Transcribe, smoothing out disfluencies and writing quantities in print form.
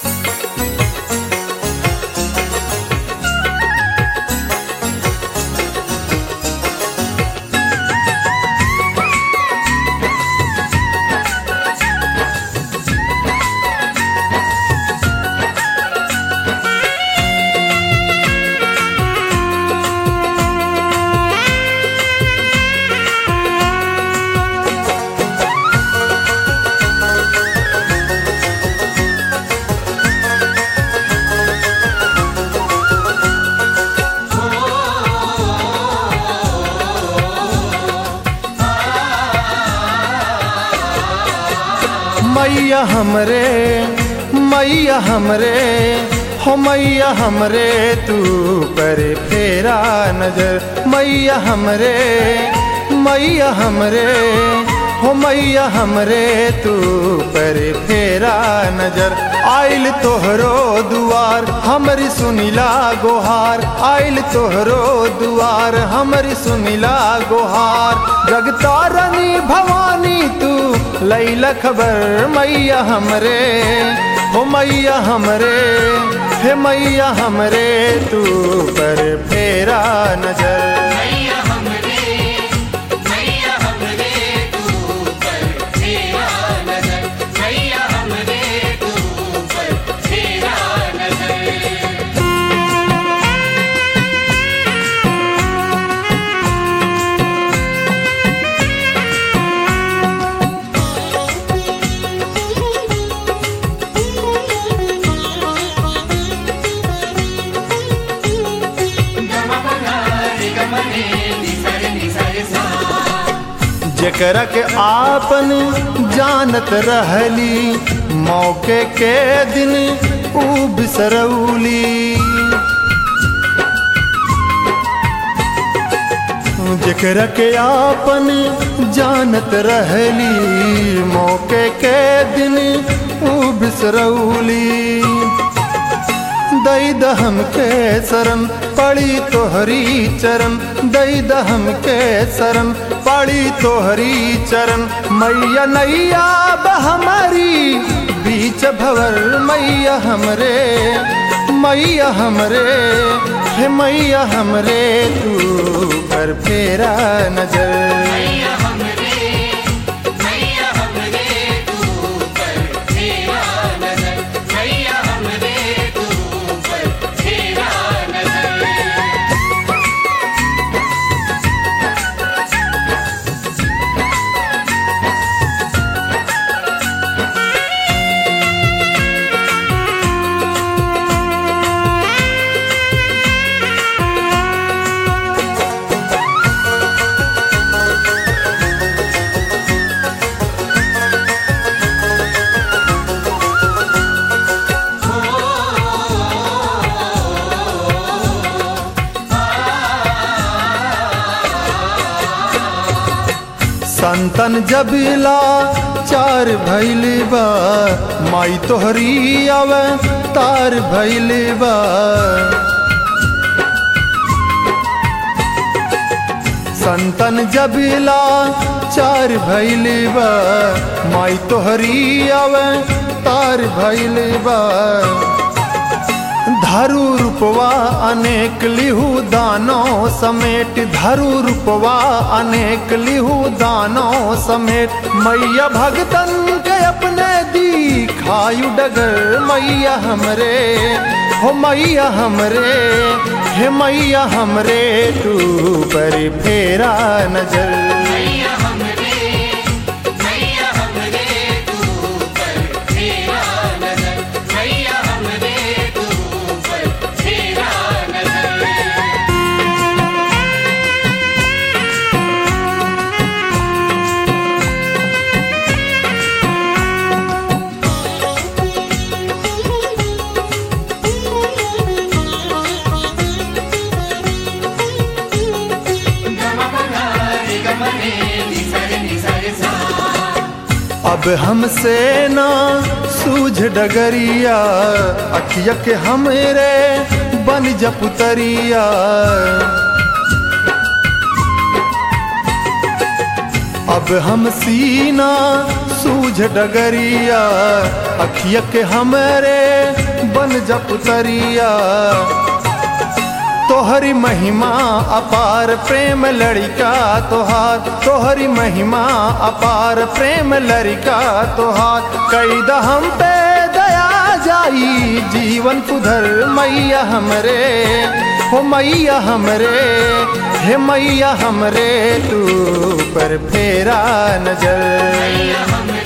मैया हमरे हो मैया हमरे तू पर फेरा नजर। मैया हमरे हो मैया हमरे तू पर फेरा नजर। आइल तोहरो दुआर हमरी सुनिला गोहार, आइल तोहरो दुआर हमरी सुनिला गोहार। जगतारनी भवानी तू लैला खबर। मैया हमरे हो मैया हमरे हे मैया हमरे तू पर फेरा नजर। जेकरा के आपन जानत रहली मौके के दिन ऊ बिसरौली। जेकरा के आपन जानत रहली मौके के दिन ऊ बिसरौली। दई दहम के शरण पड़ी तोहरी चरण, दई दहम के शरण पड़ी तोहरी चरण। मैया नैया हमारी बीच भवर। मैया हमरे हे मैया हमरे तू पर फेरा नजर। संतन जबिला चार भइल बा, माई तोहरी आवे तार भइल बा। संतन जबिला चार भइल बा, माई तोहरी आवे तार भइल बा। धरु रूपवा अनेक लिहु दानों समेट, धरु रूपवा अनेक लिहु दानों समेट। मैया भगतन के अपने दिखायु डगर। मैया हमरे हो मैया हमरे हे मैया हमरे तू पर फेरा नजर। अब हमसे ना सूझ डगरिया, अखिया के हमरे बन जा पुतरिया। अब हम सीना सूझ डगरिया अखिया के हमरे बन जा पुतरिया तोहरी महिमा अपार प्रेम लड़का तोहार तोहरी महिमा अपार प्रेम लड़का तोहार कैद हम पे दया जाई जीवन सुधर मैया हमरे हो मैया हमरे हे मैया हमरे तू पर फेरा नजर